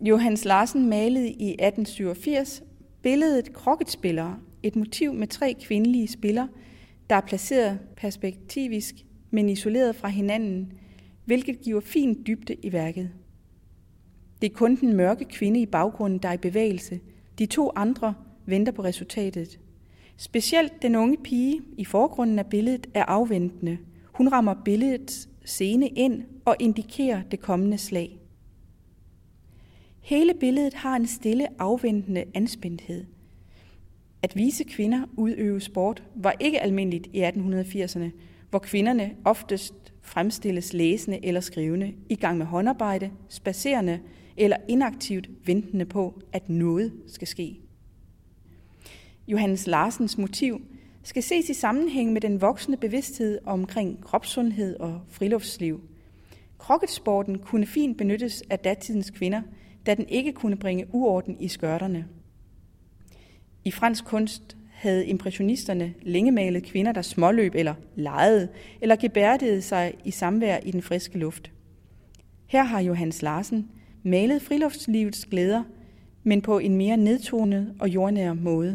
Johannes Larsen malede i 1887 billedet Krokketspillere, et motiv med 3 kvindelige spillere, der er placeret perspektivisk, men isoleret fra hinanden, hvilket giver fin dybde i værket. Det er kun den mørke kvinde i baggrunden, der er i bevægelse. De 2 andre venter på resultatet. Specielt den unge pige i forgrunden af billedet er afventende. Hun rammer billedets scene ind og indikerer det kommende slag. Hele billedet har en stille, afventende anspændthed. At vise kvinder udøve sport var ikke almindeligt i 1880'erne, hvor kvinderne oftest fremstilles læsende eller skrivende, i gang med håndarbejde, spadserende eller inaktivt ventende på, at noget skal ske. Johannes Larsens motiv skal ses i sammenhæng med den voksende bevidsthed omkring kropssundhed og friluftsliv. Krokketsporten kunne fint benyttes af datidens kvinder, da den ikke kunne bringe uorden i skørterne. I fransk kunst havde impressionisterne længe malet kvinder, der småløb eller legede, eller gebærdede sig i samvær i den friske luft. Her har Johannes Larsen malet friluftslivets glæder, men på en mere nedtonet og jordnær måde.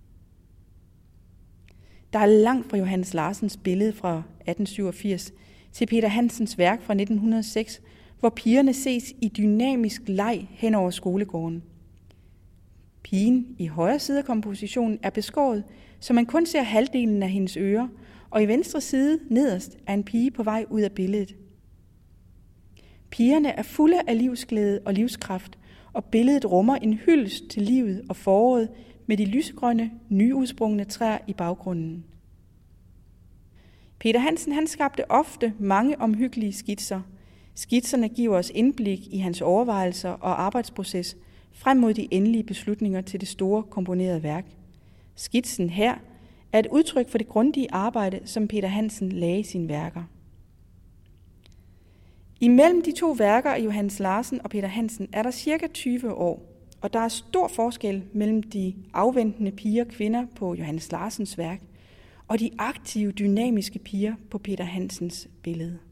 Der er langt fra Johannes Larsens billede fra 1887 til Peter Hansens værk fra 1906, hvor pigerne ses i dynamisk leg hen over skolegården. Pigen i højre side af kompositionen er beskåret, så man kun ser halvdelen af hendes ører, og i venstre side nederst er en pige på vej ud af billedet. Pigerne er fulde af livsglæde og livskraft, og billedet rummer en hyldest til livet og foråret med de lysegrønne, nyudsprungne træer i baggrunden. Peter Hansen han skabte ofte mange omhyggelige skitser. Skitserne giver os indblik i hans overvejelser og arbejdsproces frem mod de endelige beslutninger til det store komponerede værk. Skitsen her er et udtryk for det grundige arbejde, som Peter Hansen lagde i sine værker. Imellem de 2 værker af Johannes Larsen og Peter Hansen er der cirka 20 år, og der er stor forskel mellem de afventende piger og kvinder på Johannes Larsens værk og de aktive, dynamiske piger på Peter Hansens billede.